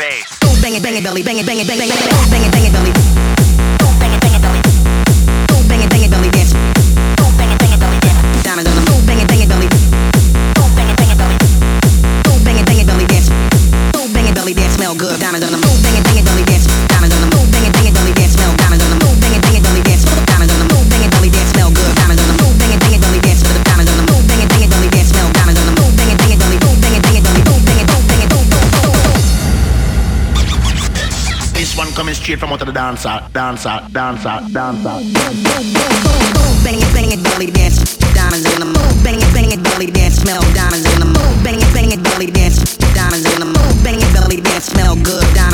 bass. Bang it, belly, bang it, bang it, bang it, bang it, bang it, bang it, belly. Bang it, belly. Bang it, belly dance. Bang it, belly dance. Diamonds on the move. Bang it, belly. Bang it, belly. Bang it, belly dance. Bang it, belly dance. Smell good. Diamonds on the move. Bang it, belly dance. Diamonds on the move. Bang it, belly dance. Smell. Diamonds on the move. Bang it, belly dance. Diamonds on the move. Bang it, belly dance. Smell good. Diamonds on the move. Bang it, belly dance. Diamonds on the move. Bang it, belly dance. Smell. Diamonds on the move. Bang it, belly. Bang it, belly. Bang it, This one coming straight from out of the dancer. Bang it, belly dance. Diamonds on the move. Bang it, belly dance. Smell. Diamonds on the move. Bang it, belly dance. Diamonds on the move. Bang it, belly dance. Smell good. Diamonds